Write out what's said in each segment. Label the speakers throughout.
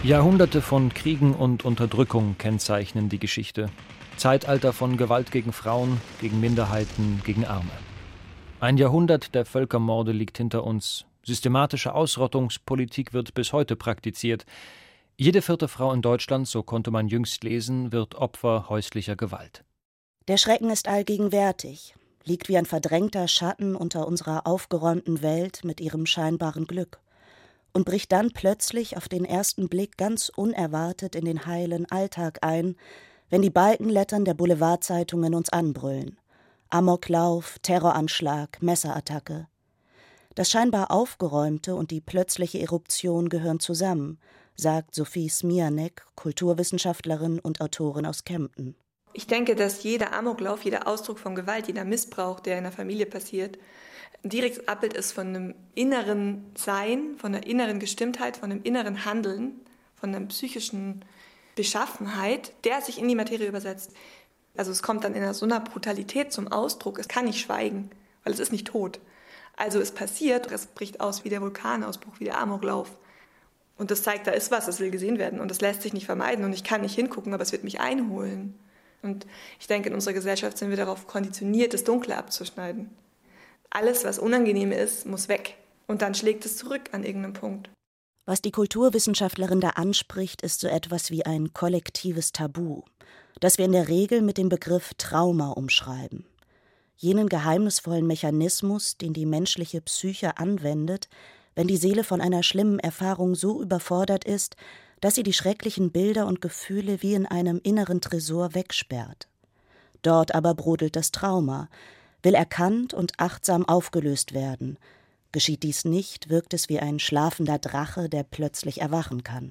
Speaker 1: Jahrhunderte von Kriegen und Unterdrückung kennzeichnen die Geschichte. Zeitalter von Gewalt gegen Frauen, gegen Minderheiten, gegen Arme. Ein Jahrhundert der Völkermorde liegt hinter uns. Systematische Ausrottungspolitik wird bis heute praktiziert. Jede 4. Frau in Deutschland, so konnte man jüngst lesen, wird Opfer häuslicher Gewalt.
Speaker 2: Der Schrecken ist allgegenwärtig, liegt wie ein verdrängter Schatten unter unserer aufgeräumten Welt mit ihrem scheinbaren Glück und bricht dann plötzlich auf den ersten Blick ganz unerwartet in den heilen Alltag ein, wenn die Balkenlettern der Boulevardzeitungen uns anbrüllen. Amoklauf, Terroranschlag, Messerattacke. Das scheinbar Aufgeräumte und die plötzliche Eruption gehören zusammen, sagt Sophie Smianek, Kulturwissenschaftlerin und Autorin aus Kempten.
Speaker 3: Ich denke, dass jeder Amoklauf, jeder Ausdruck von Gewalt, jeder Missbrauch, der in der Familie passiert, ein direktes Abbild ist von einem inneren Sein, von einer inneren Gestimmtheit, von einem inneren Handeln, von einer psychischen Beschaffenheit, der sich in die Materie übersetzt. Also es kommt dann in so einer Brutalität zum Ausdruck, es kann nicht schweigen, weil es ist nicht tot. Also es passiert, es bricht aus wie der Vulkanausbruch, wie der Amoklauf. Und das zeigt, da ist was, das will gesehen werden und das lässt sich nicht vermeiden und ich kann nicht hingucken, aber es wird mich einholen. Und ich denke, in unserer Gesellschaft sind wir darauf konditioniert, das Dunkle abzuschneiden. Alles, was unangenehm ist, muss weg. Und dann schlägt es zurück an irgendeinem Punkt.
Speaker 2: Was die Kulturwissenschaftlerin da anspricht, ist so etwas wie ein kollektives Tabu, das wir in der Regel mit dem Begriff Trauma umschreiben. Jenen geheimnisvollen Mechanismus, den die menschliche Psyche anwendet, wenn die Seele von einer schlimmen Erfahrung so überfordert ist, dass sie die schrecklichen Bilder und Gefühle wie in einem inneren Tresor wegsperrt. Dort aber brodelt das Trauma, will erkannt und achtsam aufgelöst werden. Geschieht dies nicht, wirkt es wie ein schlafender Drache, der plötzlich erwachen kann.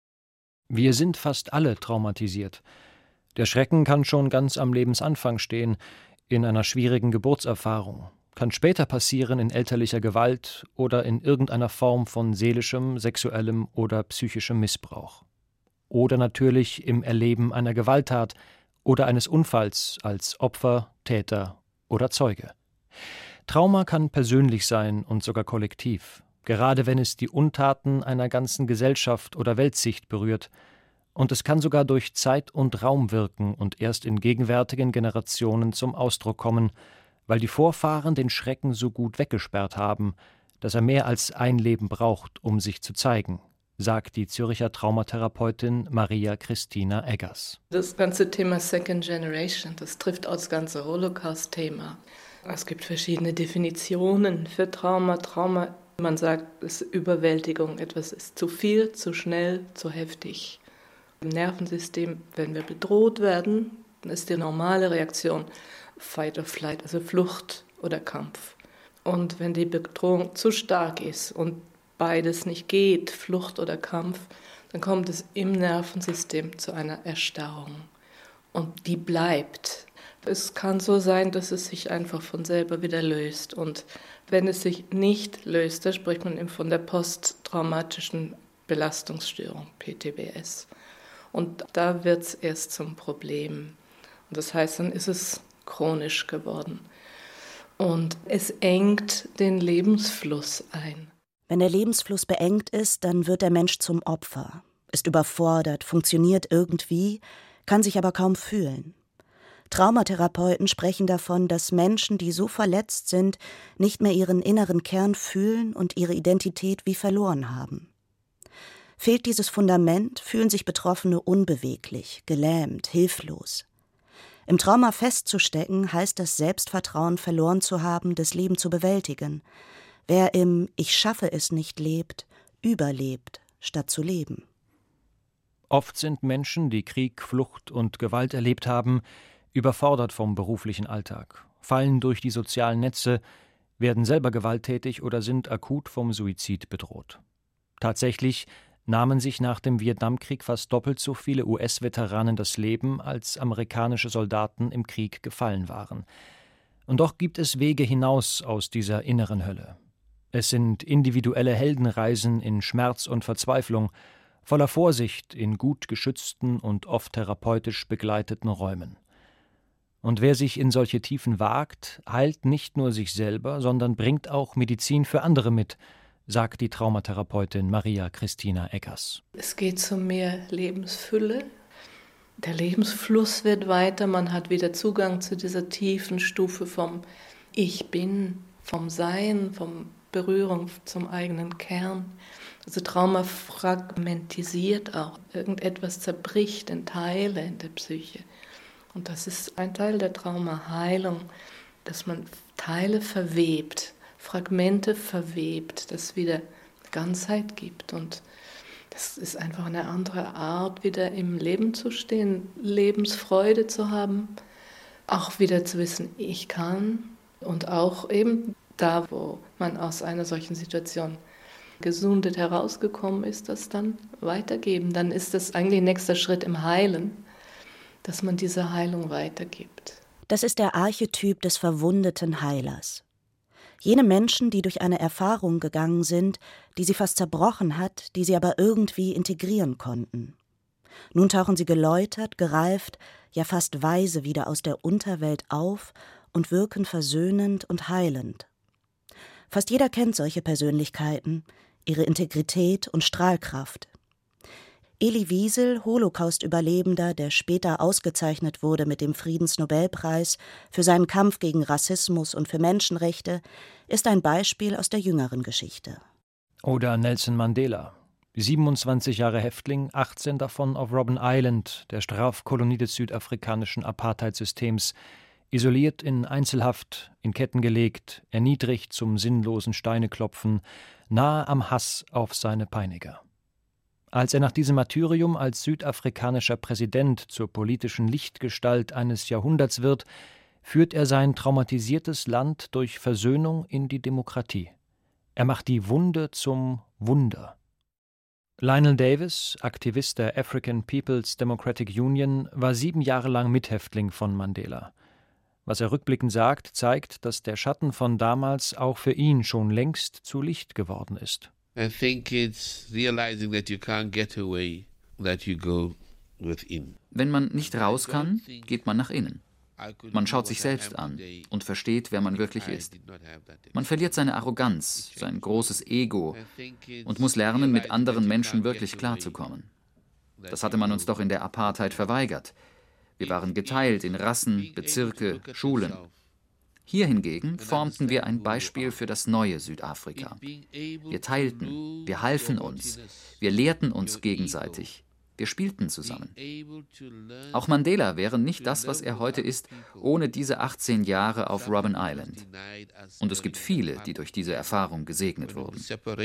Speaker 1: Wir sind fast alle traumatisiert. Der Schrecken kann schon ganz am Lebensanfang stehen, in einer schwierigen Geburtserfahrung, kann später passieren in elterlicher Gewalt oder in irgendeiner Form von seelischem, sexuellem oder psychischem Missbrauch. Oder natürlich im Erleben einer Gewalttat oder eines Unfalls als Opfer, Täter oder Zeuge. Trauma kann persönlich sein und sogar kollektiv, gerade wenn es die Untaten einer ganzen Gesellschaft oder Weltsicht berührt. Und es kann sogar durch Zeit und Raum wirken und erst in gegenwärtigen Generationen zum Ausdruck kommen, weil die Vorfahren den Schrecken so gut weggesperrt haben, dass er mehr als ein Leben braucht, um sich zu zeigen, sagt die Zürcher Traumatherapeutin Maria Christina Eggers.
Speaker 4: Das ganze Thema Second Generation, das trifft auch das ganze Holocaust-Thema. Es gibt verschiedene Definitionen für Trauma. Man sagt, es ist Überwältigung, etwas ist zu viel, zu schnell, zu heftig. Im Nervensystem, wenn wir bedroht werden, dann ist die normale Reaktion Fight or Flight, also Flucht oder Kampf. Und wenn die Bedrohung zu stark ist und beides nicht geht, Flucht oder Kampf, dann kommt es im Nervensystem zu einer Erstarrung. Und die bleibt. Es kann so sein, dass es sich einfach von selber wieder löst. Und wenn es sich nicht löst, da spricht man eben von der posttraumatischen Belastungsstörung, PTBS. Und da wird es erst zum Problem. Und das heißt, dann ist es chronisch geworden. Und es engt den Lebensfluss ein.
Speaker 2: Wenn der Lebensfluss beengt ist, dann wird der Mensch zum Opfer, ist überfordert, funktioniert irgendwie, kann sich aber kaum fühlen. Traumatherapeuten sprechen davon, dass Menschen, die so verletzt sind, nicht mehr ihren inneren Kern fühlen und ihre Identität wie verloren haben. Fehlt dieses Fundament, fühlen sich Betroffene unbeweglich, gelähmt, hilflos. Im Trauma festzustecken, heißt das Selbstvertrauen verloren zu haben, das Leben zu bewältigen. Wer im Ich schaffe es nicht lebt, überlebt, statt zu leben.
Speaker 1: Oft sind Menschen, die Krieg, Flucht und Gewalt erlebt haben, überfordert vom beruflichen Alltag, fallen durch die sozialen Netze, werden selber gewalttätig oder sind akut vom Suizid bedroht. Tatsächlich nahmen sich nach dem Vietnamkrieg fast doppelt so viele US-Veteranen das Leben, als amerikanische Soldaten im Krieg gefallen waren. Und doch gibt es Wege hinaus aus dieser inneren Hölle. Es sind individuelle Heldenreisen in Schmerz und Verzweiflung, voller Vorsicht in gut geschützten und oft therapeutisch begleiteten Räumen. Und wer sich in solche Tiefen wagt, heilt nicht nur sich selber, sondern bringt auch Medizin für andere mit, sagt die Traumatherapeutin Maria Christina Eggers.
Speaker 4: Es geht zu mehr Lebensfülle. Der Lebensfluss wird weiter. Man hat wieder Zugang zu dieser tiefen Stufe vom Ich bin, vom Sein, vom Berührung zum eigenen Kern. Also Trauma fragmentisiert auch. Irgendetwas zerbricht in Teile in der Psyche. Und das ist ein Teil der Traumaheilung, dass man Teile verwebt, Fragmente verwebt, das wieder Ganzheit gibt. Und das ist einfach eine andere Art, wieder im Leben zu stehen, Lebensfreude zu haben, auch wieder zu wissen, ich kann. Und auch eben da, wo man aus einer solchen Situation gesundet herausgekommen ist, das dann weitergeben. Dann ist das eigentlich nächster Schritt im Heilen, dass man diese Heilung weitergibt.
Speaker 2: Das ist der Archetyp des verwundeten Heilers. Jene Menschen, die durch eine Erfahrung gegangen sind, die sie fast zerbrochen hat, die sie aber irgendwie integrieren konnten. Nun tauchen sie geläutert, gereift, ja fast weise wieder aus der Unterwelt auf und wirken versöhnend und heilend. Fast jeder kennt solche Persönlichkeiten, ihre Integrität und Strahlkraft. Elie Wiesel, Holocaust-Überlebender, der später ausgezeichnet wurde mit dem Friedensnobelpreis für seinen Kampf gegen Rassismus und für Menschenrechte, ist ein Beispiel aus der jüngeren Geschichte.
Speaker 1: Oder Nelson Mandela, 27 Jahre Häftling, 18 davon auf Robben Island, der Strafkolonie des südafrikanischen Apartheidsystems, isoliert in Einzelhaft, in Ketten gelegt, erniedrigt zum sinnlosen Steineklopfen, nahe am Hass auf seine Peiniger. Als er nach diesem Martyrium als südafrikanischer Präsident zur politischen Lichtgestalt eines Jahrhunderts wird, führt er sein traumatisiertes Land durch Versöhnung in die Demokratie. Er macht die Wunde zum Wunder. Lionel Davis, Aktivist der African People's Democratic Union, war 7 Jahre lang Mithäftling von Mandela. Was er rückblickend sagt, zeigt, dass der Schatten von damals auch für ihn schon längst zu Licht geworden ist.
Speaker 5: I think it's realizing that you can't get away, that you go within.
Speaker 6: Wenn man nicht raus kann, geht man nach innen. Man schaut sich selbst an und versteht, wer man wirklich ist. Man verliert seine Arroganz, sein großes Ego und muss lernen, mit anderen Menschen wirklich klarzukommen. Das hatte man uns doch in der Apartheid verweigert. Wir waren geteilt in Rassen, Bezirke, Schulen. Hier hingegen formten wir ein Beispiel für das neue Südafrika. Wir teilten, wir halfen uns, wir lehrten uns gegenseitig, wir spielten zusammen. Auch Mandela wäre nicht das, was er heute ist, ohne diese 18 Jahre auf Robben Island. Und es gibt viele, die durch diese Erfahrung gesegnet wurden.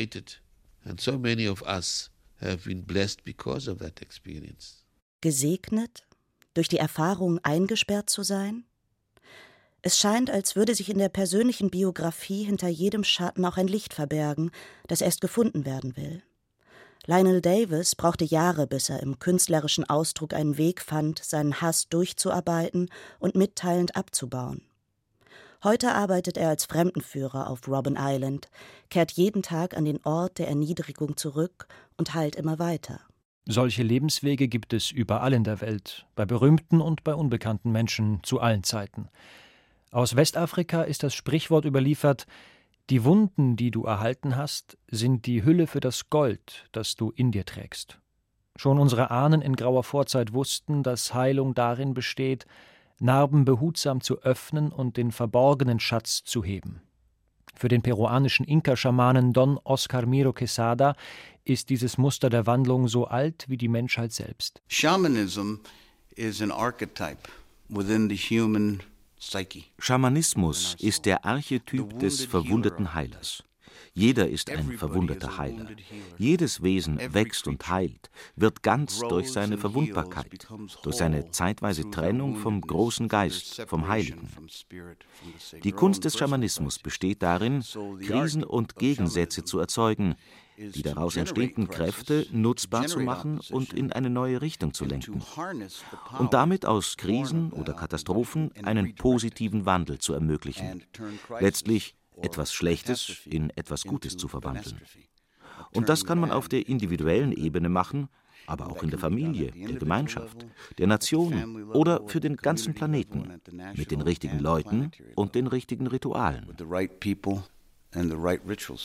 Speaker 2: Gesegnet? Durch die Erfahrung eingesperrt zu sein? Es scheint, als würde sich in der persönlichen Biografie hinter jedem Schatten auch ein Licht verbergen, das erst gefunden werden will. Lionel Davis brauchte Jahre, bis er im künstlerischen Ausdruck einen Weg fand, seinen Hass durchzuarbeiten und mitteilend abzubauen. Heute arbeitet er als Fremdenführer auf Robben Island, kehrt jeden Tag an den Ort der Erniedrigung zurück und heilt immer weiter.
Speaker 1: Solche Lebenswege gibt es überall in der Welt, bei berühmten und bei unbekannten Menschen zu allen Zeiten. Aus Westafrika ist das Sprichwort überliefert: Die Wunden, die du erhalten hast, sind die Hülle für das Gold, das du in dir trägst. Schon unsere Ahnen in grauer Vorzeit wussten, dass Heilung darin besteht, Narben behutsam zu öffnen und den verborgenen Schatz zu heben. Für den peruanischen Inka-Schamanen Don Oscar Miro Quesada ist dieses Muster der Wandlung so alt wie die Menschheit selbst.
Speaker 7: Shamanism is an archetype within the human psyche.
Speaker 8: Schamanismus ist der Archetyp des verwundeten Heilers. Jeder ist ein verwundeter Heiler. Jedes Wesen wächst und heilt, wird ganz durch seine Verwundbarkeit, durch seine zeitweise Trennung vom großen Geist, vom Heiligen. Die Kunst des Schamanismus besteht darin, Krisen und Gegensätze zu erzeugen, die daraus entstehenden Kräfte nutzbar zu machen und in eine neue Richtung zu lenken. Und damit aus Krisen oder Katastrophen einen positiven Wandel zu ermöglichen. Letztlich etwas Schlechtes in etwas Gutes zu verwandeln. Und das kann man auf der individuellen Ebene machen, aber auch in der Familie, der Gemeinschaft, der Nation oder für den ganzen Planeten, mit den richtigen Leuten und den richtigen Ritualen.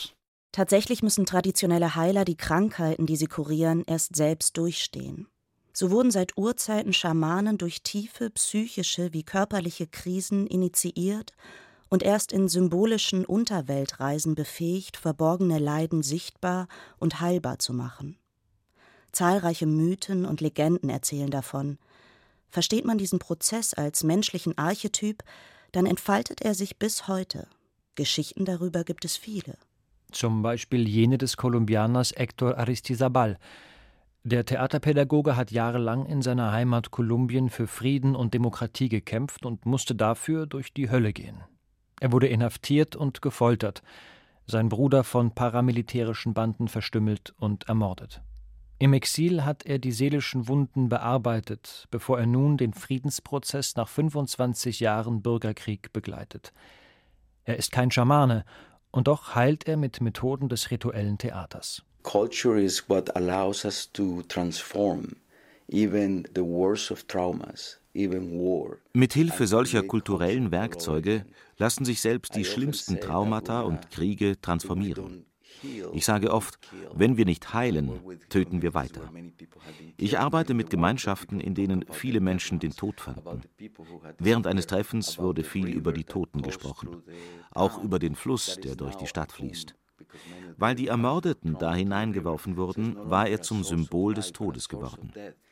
Speaker 2: Tatsächlich müssen traditionelle Heiler die Krankheiten, die sie kurieren, erst selbst durchstehen. So wurden seit Urzeiten Schamanen durch tiefe psychische wie körperliche Krisen initiiert und erst in symbolischen Unterweltreisen befähigt, verborgene Leiden sichtbar und heilbar zu machen. Zahlreiche Mythen und Legenden erzählen davon. Versteht man diesen Prozess als menschlichen Archetyp, dann entfaltet er sich bis heute. Geschichten darüber gibt es viele.
Speaker 1: Zum Beispiel jene des Kolumbianers Héctor Aristizabal. Der Theaterpädagoge hat jahrelang in seiner Heimat Kolumbien für Frieden und Demokratie gekämpft und musste dafür durch die Hölle gehen. Er wurde inhaftiert und gefoltert, sein Bruder von paramilitärischen Banden verstümmelt und ermordet. Im Exil hat er die seelischen Wunden bearbeitet, bevor er nun den Friedensprozess nach 25 Jahren Bürgerkrieg begleitet. Er ist kein Schamane, und doch heilt er mit Methoden des rituellen Theaters.
Speaker 9: Culture is what allows us to transform even the worst of traumas, even war.
Speaker 8: Mithilfe solcher kulturellen Werkzeuge lassen sich selbst die schlimmsten Traumata und Kriege transformieren. Ich sage oft, wenn wir nicht heilen, töten wir weiter. Ich arbeite mit Gemeinschaften, in denen viele Menschen den Tod fanden. Während eines Treffens wurde viel über die Toten gesprochen, auch über den Fluss, der durch die Stadt fließt. Weil die Ermordeten da hineingeworfen wurden, war er zum Symbol des Todes geworden.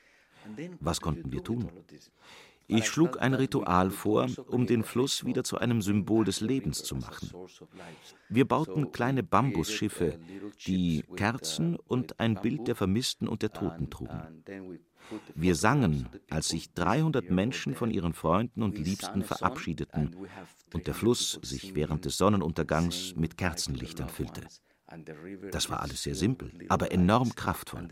Speaker 8: Was konnten wir tun? Ich schlug ein Ritual vor, um den Fluss wieder zu einem Symbol des Lebens zu machen. Wir bauten kleine Bambusschiffe, die Kerzen und ein Bild der Vermissten und der Toten trugen. Wir sangen, als sich 300 Menschen von ihren Freunden und Liebsten verabschiedeten und der Fluss sich während des Sonnenuntergangs mit Kerzenlichtern füllte. Das war alles sehr simpel, aber enorm kraftvoll.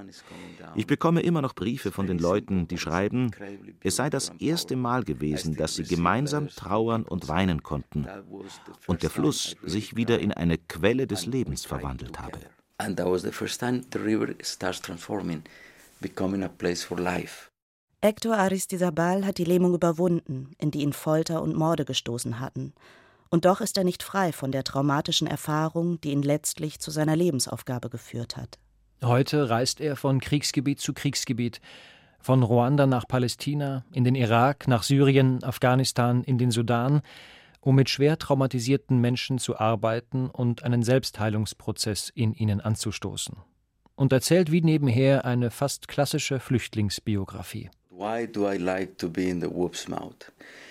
Speaker 8: Ich bekomme immer noch Briefe von den Leuten, die schreiben, es sei das erste Mal gewesen, dass sie gemeinsam trauern und weinen konnten und der Fluss sich wieder in eine Quelle des Lebens verwandelt habe.
Speaker 2: Héctor Aristizabal hat die Lähmung überwunden, in die ihn Folter und Morde gestoßen hatten. Und doch ist er nicht frei von der traumatischen Erfahrung, die ihn letztlich zu seiner Lebensaufgabe geführt hat.
Speaker 1: Heute reist er von Kriegsgebiet zu Kriegsgebiet, von Ruanda nach Palästina, in den Irak, nach Syrien, Afghanistan, in den Sudan, um mit schwer traumatisierten Menschen zu arbeiten und einen Selbstheilungsprozess in ihnen anzustoßen. Und erzählt wie nebenher eine fast klassische Flüchtlingsbiografie.
Speaker 9: Why do I like to be in the wolf's mouth?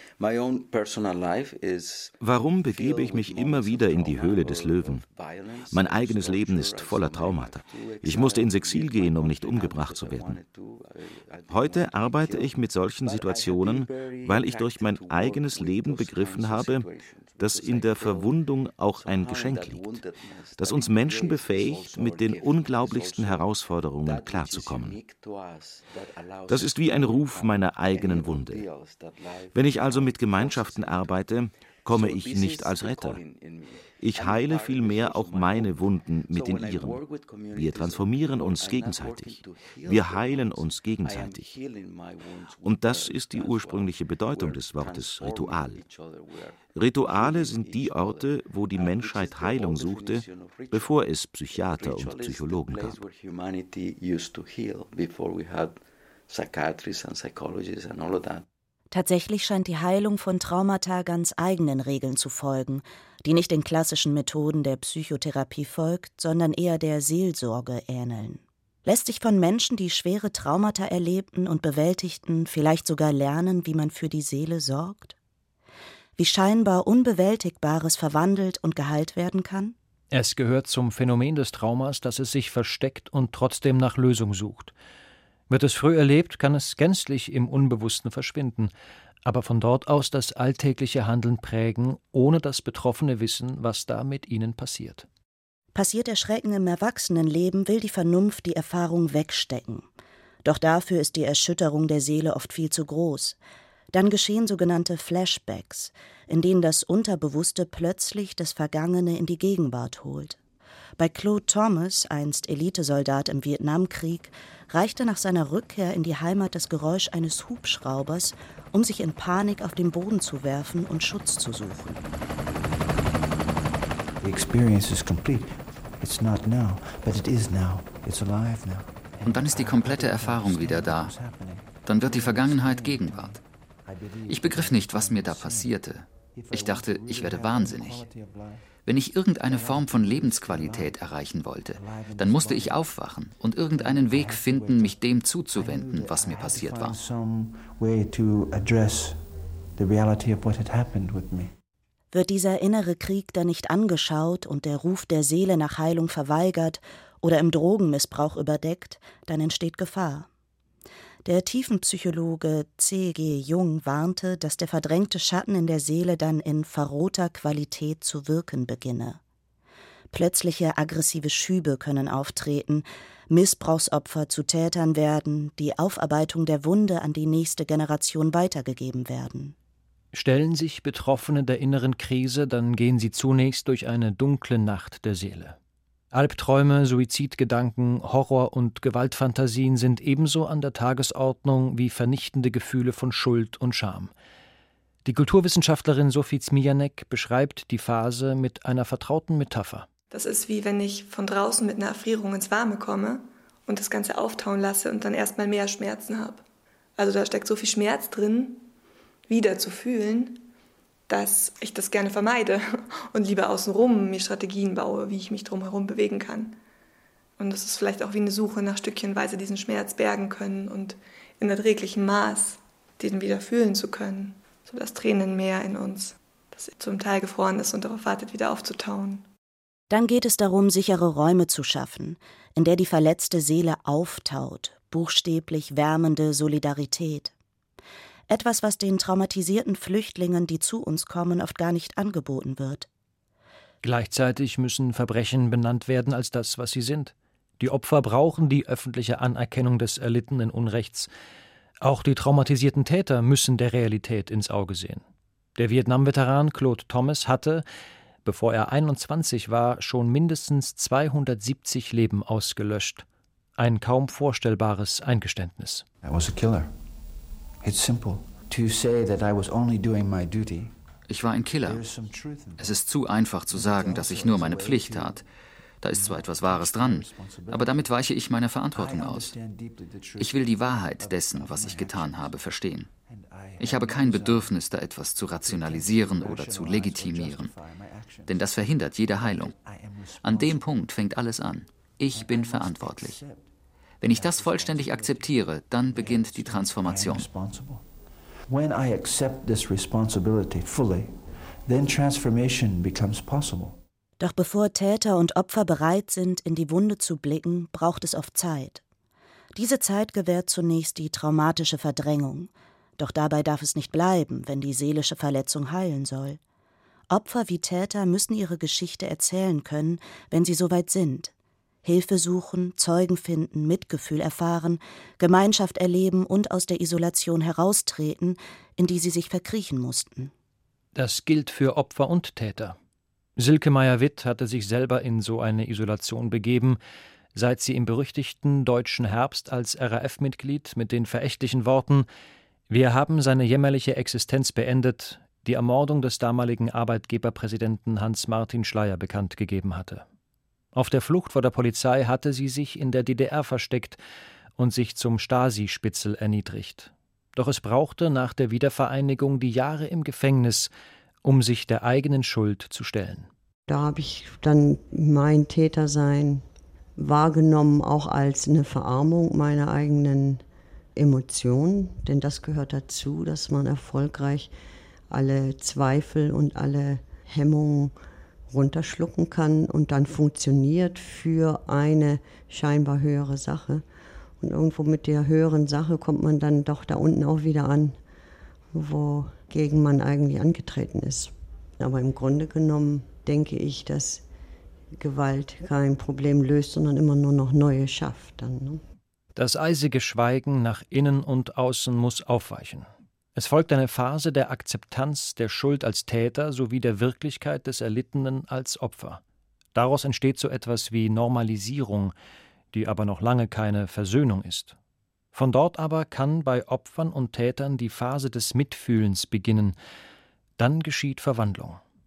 Speaker 8: Warum begebe ich mich immer wieder in die Höhle des Löwen? Mein eigenes Leben ist voller Traumata. Ich musste ins Exil gehen, um nicht umgebracht zu werden. Heute arbeite ich mit solchen Situationen, weil ich durch mein eigenes Leben begriffen habe, dass in der Verwundung auch ein Geschenk liegt, das uns Menschen befähigt, mit den unglaublichsten Herausforderungen klarzukommen. Das ist wie ein Ruf meiner eigenen Wunde. Wenn ich also mit Gemeinschaften arbeite, komme ich nicht als Retter. Ich heile vielmehr auch meine Wunden mit den ihren. Wir transformieren uns gegenseitig. Wir heilen uns gegenseitig. Und das ist die ursprüngliche Bedeutung des Wortes Ritual. Rituale sind die Orte, wo die Menschheit Heilung suchte, bevor es Psychiater und Psychologen gab.
Speaker 2: Tatsächlich scheint die Heilung von Traumata ganz eigenen Regeln zu folgen, die nicht den klassischen Methoden der Psychotherapie folgt, sondern eher der Seelsorge ähneln. Lässt sich von Menschen, die schwere Traumata erlebten und bewältigten, vielleicht sogar lernen, wie man für die Seele sorgt? Wie scheinbar Unbewältigbares verwandelt und geheilt werden kann?
Speaker 1: Es gehört zum Phänomen des Traumas, dass es sich versteckt und trotzdem nach Lösung sucht. Wird es früh erlebt, kann es gänzlich im Unbewussten verschwinden, aber von dort aus das alltägliche Handeln prägen, ohne dass Betroffene wissen, was da mit ihnen passiert.
Speaker 2: Passiert der Schrecken im Erwachsenenleben, will die Vernunft die Erfahrung wegstecken. Doch dafür ist die Erschütterung der Seele oft viel zu groß. Dann geschehen sogenannte Flashbacks, in denen das Unterbewusste plötzlich das Vergangene in die Gegenwart holt. Bei Claude Thomas, einst Elitesoldat im Vietnamkrieg, reichte nach seiner Rückkehr in die Heimat das Geräusch eines Hubschraubers, um sich in Panik auf den Boden zu werfen und Schutz zu suchen.
Speaker 10: The experience is complete.
Speaker 6: Und dann ist die komplette Erfahrung wieder da. Dann wird die Vergangenheit Gegenwart. Ich begriff nicht, was mir da passierte. Ich dachte, ich werde wahnsinnig. Wenn ich irgendeine Form von Lebensqualität erreichen wollte, dann musste ich aufwachen und irgendeinen Weg finden, mich dem zuzuwenden, was mir passiert war.
Speaker 2: Wird dieser innere Krieg dann nicht angeschaut und der Ruf der Seele nach Heilung verweigert oder im Drogenmissbrauch überdeckt, dann entsteht Gefahr. Der Tiefenpsychologe C.G. Jung warnte, dass der verdrängte Schatten in der Seele dann in verrohter Qualität zu wirken beginne. Plötzliche aggressive Schübe können auftreten, Missbrauchsopfer zu Tätern werden, die Aufarbeitung der Wunde an die nächste Generation weitergegeben werden.
Speaker 1: Stellen sich Betroffene der inneren Krise, dann gehen sie zunächst durch eine dunkle Nacht der Seele. Albträume, Suizidgedanken, Horror- und Gewaltfantasien sind ebenso an der Tagesordnung wie vernichtende Gefühle von Schuld und Scham. Die Kulturwissenschaftlerin Sophie Zmijanek beschreibt die Phase mit einer vertrauten Metapher.
Speaker 3: Das ist wie wenn ich von draußen mit einer Erfrierung ins Warme komme und das Ganze auftauen lasse und dann erstmal mehr Schmerzen habe. Also da steckt so viel Schmerz drin, wieder zu fühlen, dass ich das gerne vermeide und lieber außenrum mir Strategien baue, wie ich mich drumherum bewegen kann. Und das ist vielleicht auch wie eine Suche nach stückchenweise diesen Schmerz bergen können und in erträglichem Maß den wieder fühlen zu können, so das Tränenmeer in uns, das zum Teil gefroren ist und darauf wartet, wieder aufzutauen.
Speaker 2: Dann geht es darum, sichere Räume zu schaffen, in der die verletzte Seele auftaut, buchstäblich wärmende Solidarität. Etwas, was den traumatisierten Flüchtlingen, die zu uns kommen, oft gar nicht angeboten wird.
Speaker 1: Gleichzeitig müssen Verbrechen benannt werden als das, was sie sind. Die Opfer brauchen die öffentliche Anerkennung des erlittenen Unrechts. Auch die traumatisierten Täter müssen der Realität ins Auge sehen. Der Vietnam-Veteran Claude Thomas hatte, bevor er 21 war, schon mindestens 270 Leben ausgelöscht. Ein kaum vorstellbares Eingeständnis.
Speaker 10: I was a killer. It's simple to say that I was only doing my duty.
Speaker 6: Ich war ein Killer. Es ist zu einfach zu sagen, dass ich nur meine Pflicht tat. Da ist zwar etwas Wahres dran, aber damit weiche ich meiner Verantwortung aus. Ich will die Wahrheit dessen, was ich getan habe, verstehen. Ich habe kein Bedürfnis, da etwas zu rationalisieren oder zu legitimieren. Denn das verhindert jede Heilung. An dem Punkt fängt alles an. Ich bin verantwortlich. Wenn ich das vollständig akzeptiere, dann beginnt die Transformation.
Speaker 10: When I accept this responsibility fully, then transformation becomes possible.
Speaker 2: Doch bevor Täter und Opfer bereit sind, in die Wunde zu blicken, braucht es oft Zeit. Diese Zeit gewährt zunächst die traumatische Verdrängung. Doch dabei darf es nicht bleiben, wenn die seelische Verletzung heilen soll. Opfer wie Täter müssen ihre Geschichte erzählen können, wenn sie soweit sind. Hilfe suchen, Zeugen finden, Mitgefühl erfahren, Gemeinschaft erleben und aus der Isolation heraustreten, in die sie sich verkriechen mussten.
Speaker 1: Das gilt für Opfer und Täter. Silke Meyer-Witt hatte sich selber in so eine Isolation begeben, seit sie im berüchtigten Deutschen Herbst als RAF-Mitglied mit den verächtlichen Worten »Wir haben seine jämmerliche Existenz beendet« die Ermordung des damaligen Arbeitgeberpräsidenten Hans-Martin Schleyer bekannt gegeben hatte. Auf der Flucht vor der Polizei hatte sie sich in der DDR versteckt und sich zum Stasi-Spitzel erniedrigt. Doch es brauchte nach der Wiedervereinigung die Jahre im Gefängnis, um sich der eigenen Schuld zu stellen.
Speaker 11: Da habe ich dann mein Tätersein wahrgenommen, auch als eine Verarmung meiner eigenen Emotionen. Denn das gehört dazu, dass man erfolgreich alle Zweifel und alle Hemmungen runterschlucken kann und dann funktioniert für eine scheinbar höhere Sache. Und irgendwo mit der höheren Sache kommt man dann doch da unten auch wieder an, wogegen man eigentlich angetreten ist. Aber im Grunde genommen denke ich, dass Gewalt kein Problem löst, sondern immer nur noch neue schafft dann, ne?
Speaker 1: Das eisige Schweigen nach innen und außen muss aufweichen. Es folgt eine Phase der Akzeptanz der Schuld als Täter sowie der Wirklichkeit des Erlittenen als Opfer. Daraus entsteht so etwas wie Normalisierung, die aber noch lange keine Versöhnung ist. Von dort aber kann bei Opfern und Tätern die Phase des Mitfühlens beginnen. Dann geschieht Verwandlung.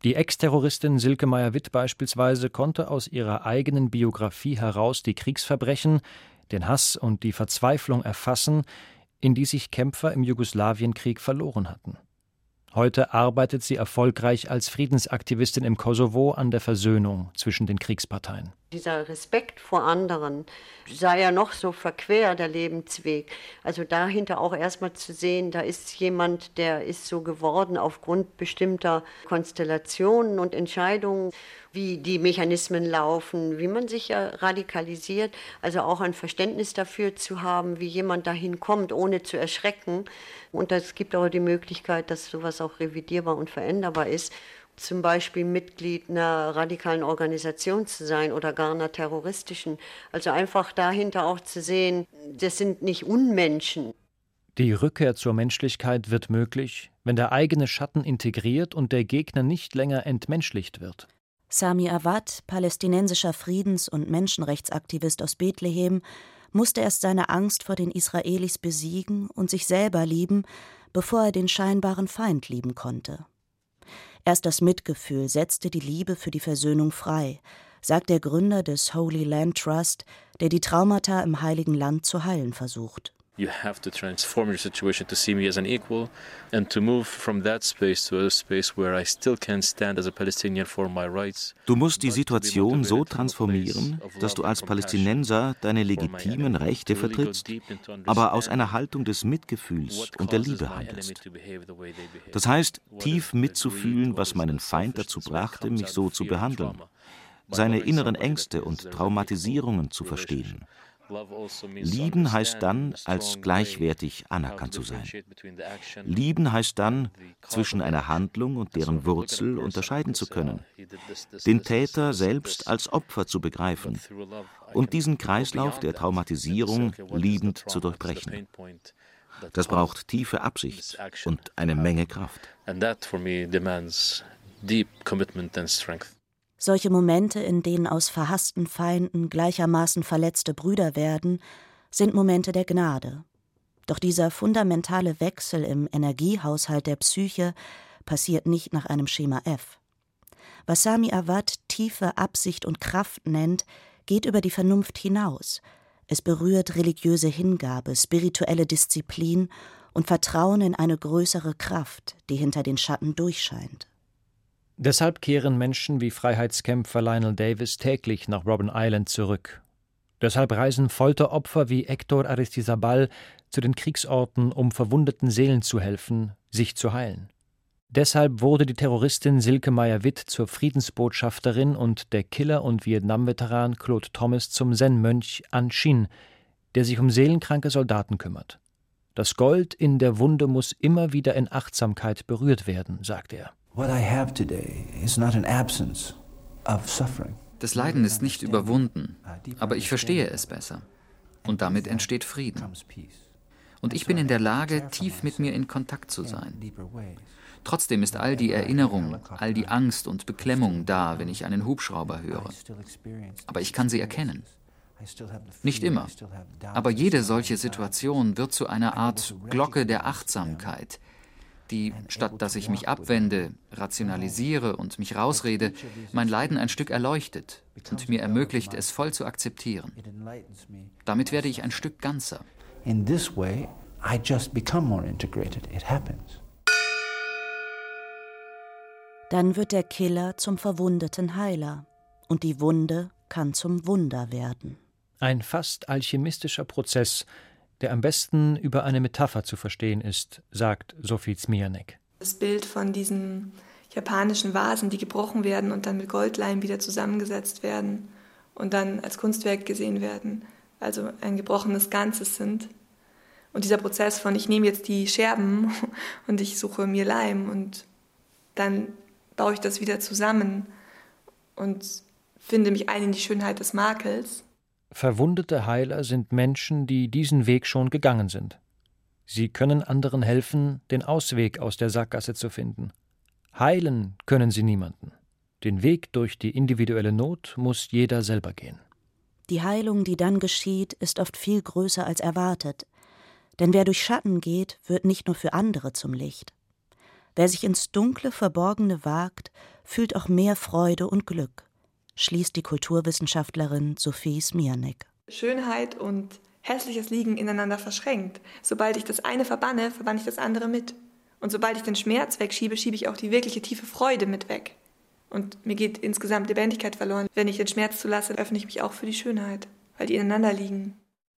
Speaker 1: Die Ex-Terroristin Silke Meyer-Witt beispielsweise konnte aus ihrer eigenen Biografie heraus die Kriegsverbrechen, den Hass und die Verzweiflung erfassen, in die sich Kämpfer im Jugoslawienkrieg verloren hatten. Heute arbeitet sie erfolgreich als Friedensaktivistin im Kosovo an der Versöhnung zwischen den Kriegsparteien.
Speaker 11: Dieser Respekt vor anderen sei ja noch so verquer, der Lebensweg. Also dahinter auch erstmal zu sehen, da ist jemand, der ist so geworden aufgrund bestimmter Konstellationen und Entscheidungen, wie die Mechanismen laufen, wie man sich ja radikalisiert. Also auch ein Verständnis dafür zu haben, wie jemand dahin kommt, ohne zu erschrecken. Und es gibt auch die Möglichkeit, dass sowas auch revidierbar und veränderbar ist. Zum Beispiel Mitglied einer radikalen Organisation zu sein oder gar einer terroristischen. Also einfach dahinter auch zu sehen, das sind nicht Unmenschen.
Speaker 1: Die Rückkehr zur Menschlichkeit wird möglich, wenn der eigene Schatten integriert und der Gegner nicht länger entmenschlicht wird.
Speaker 2: Sami Awad, palästinensischer Friedens- und Menschenrechtsaktivist aus Bethlehem, musste erst seine Angst vor den Israelis besiegen und sich selber lieben, bevor er den scheinbaren Feind lieben konnte. Erst das Mitgefühl setzte die Liebe für die Versöhnung frei, sagt der Gründer des Holy Land Trust, der die Traumata im Heiligen Land zu heilen versucht.
Speaker 12: You have to transform your situation to see me as an equal and to move from that space to a space where I still can stand as a Palestinian for my rights.
Speaker 8: Du musst die Situation so transformieren, dass du als Palästinenser deine legitimen Rechte vertrittst, aber aus einer Haltung des Mitgefühls und der Liebe handelst. Das heißt, tief mitzufühlen, was meinen Feind dazu brachte, mich so zu behandeln, seine inneren Ängste und Traumatisierungen zu verstehen. Lieben heißt dann, als gleichwertig anerkannt zu sein. Lieben heißt dann, zwischen einer Handlung und deren Wurzel unterscheiden zu können, den Täter selbst als Opfer zu begreifen und diesen Kreislauf der Traumatisierung liebend zu durchbrechen. Das braucht tiefe Absicht und eine Menge Kraft.
Speaker 2: Solche Momente, in denen aus verhassten Feinden gleichermaßen verletzte Brüder werden, sind Momente der Gnade. Doch dieser fundamentale Wechsel im Energiehaushalt der Psyche passiert nicht nach einem Schema F. Was Sami Awad tiefe Absicht und Kraft nennt, geht über die Vernunft hinaus. Es berührt religiöse Hingabe, spirituelle Disziplin und Vertrauen in eine größere Kraft, die hinter den Schatten durchscheint.
Speaker 1: Deshalb kehren Menschen wie Freiheitskämpfer Lionel Davis täglich nach Robben Island zurück. Deshalb reisen Folteropfer wie Hector Aristizabal zu den Kriegsorten, um verwundeten Seelen zu helfen, sich zu heilen. Deshalb wurde die Terroristin Silke Meyer-Witt zur Friedensbotschafterin und der Killer und Vietnam-Veteran Claude Thomas zum Zen-Mönch An Shin, der sich um seelenkranke Soldaten kümmert. Das Gold in der Wunde muss immer wieder in Achtsamkeit berührt werden, sagt er.
Speaker 6: Das Leiden ist nicht überwunden, aber ich verstehe es besser. Und damit entsteht Frieden. Und ich bin in der Lage, tief mit mir in Kontakt zu sein. Trotzdem ist all die Erinnerung, all die Angst und Beklemmung da, wenn ich einen Hubschrauber höre. Aber ich kann sie erkennen. Nicht immer, aber jede solche Situation wird zu einer Art Glocke der Achtsamkeit, die, statt dass ich mich abwende, rationalisiere und mich rausrede, mein Leiden ein Stück erleuchtet und mir ermöglicht, es voll zu akzeptieren. Damit werde ich ein Stück ganzer.
Speaker 10: In this way, I just become more integrated. It happens.
Speaker 2: Dann wird der Killer zum verwundeten Heiler und die Wunde kann zum Wunder werden.
Speaker 1: Ein fast alchemistischer Prozess, der am besten über eine Metapher zu verstehen ist, sagt Sophie Zmijanek.
Speaker 3: Das Bild von diesen japanischen Vasen, die gebrochen werden und dann mit Goldleim wieder zusammengesetzt werden und dann als Kunstwerk gesehen werden, also ein gebrochenes Ganzes sind. Und dieser Prozess von, ich nehme jetzt die Scherben und ich suche mir Leim und dann baue ich das wieder zusammen und finde mich ein in die Schönheit des Makels.
Speaker 1: Verwundete Heiler sind Menschen, die diesen Weg schon gegangen sind. Sie können anderen helfen, den Ausweg aus der Sackgasse zu finden. Heilen können sie niemanden. Den Weg durch die individuelle Not muss jeder selber gehen.
Speaker 2: Die Heilung, die dann geschieht, ist oft viel größer als erwartet. Denn wer durch Schatten geht, wird nicht nur für andere zum Licht. Wer sich ins Dunkle, Verborgene wagt, fühlt auch mehr Freude und Glück, schließt die Kulturwissenschaftlerin Sophie Smianek.
Speaker 3: Schönheit und Hässliches liegen ineinander verschränkt. Sobald ich das eine verbanne, verbanne ich das andere mit. Und sobald ich den Schmerz wegschiebe, schiebe ich auch die wirkliche tiefe Freude mit weg. Und mir geht insgesamt Lebendigkeit verloren. Wenn ich den Schmerz zulasse, öffne ich mich auch für die Schönheit, weil die ineinander liegen.